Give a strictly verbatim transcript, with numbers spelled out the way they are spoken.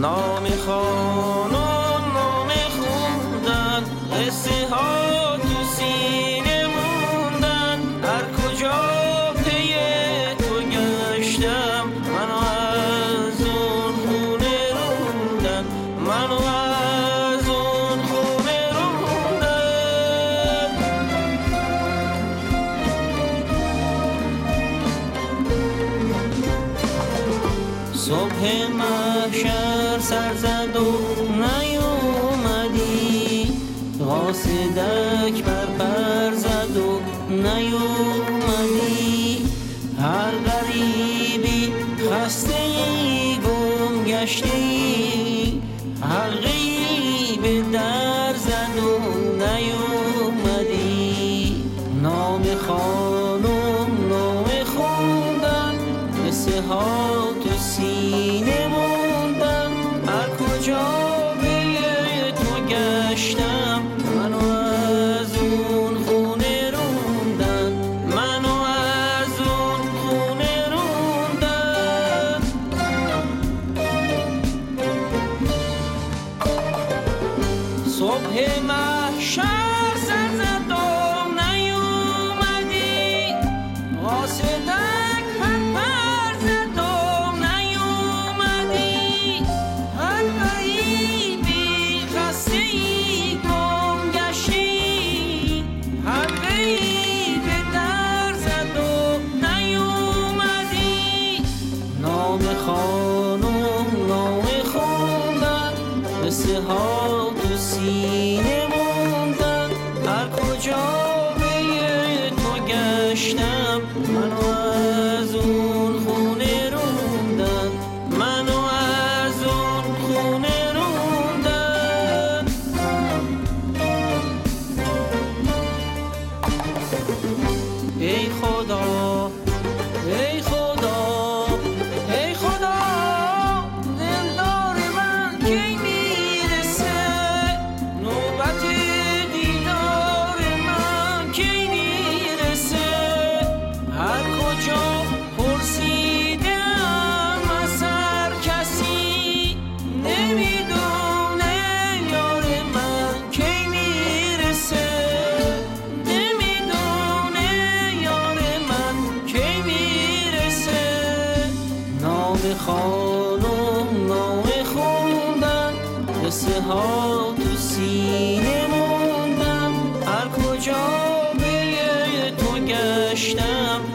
نام خانم نام خوندن، قصه ها تو سینه موندن. هر کجا پی تو گشتم منو از اون خونه روندن، منو از اون خونه روندن. صبح محشر سر زد و نیومدی، قاصدک بر پر زد و نیومدی. هر غریبی خسته ای گم گشتی، حلقه‌ای به در زد و نیومدی. نام خانم نام خوندن، قصه ها تو سینه موندن. هر کجا به تو گشتم منو از اون خونه روندن، منو از اون خونه روندن. صبح محشر سر زد و نیومدی، قاصدک پر پر زد و نیومدی. هر غریبی خسته ای گم گشتی، حلقه‌ای به در زد و نیومدی. نام خانم نام خوندن، قصه ها تو سینه موندن. هر کجا به تو گشتم منو از اون خونه روندن، منو از اون خونه روندن. ای خدا ای خدا ای خدا، دلدار من کی میرسه؟ نوبت دیدار من کی میرسه؟ هر کجا پرسیدم از هر کسی، نمیدونه یار من کی میرسه، نمیدونه یار من کی میرسه. نام خانم نام خوندن، قصه ها تو سینه موندن. هر کجا به تو گشتم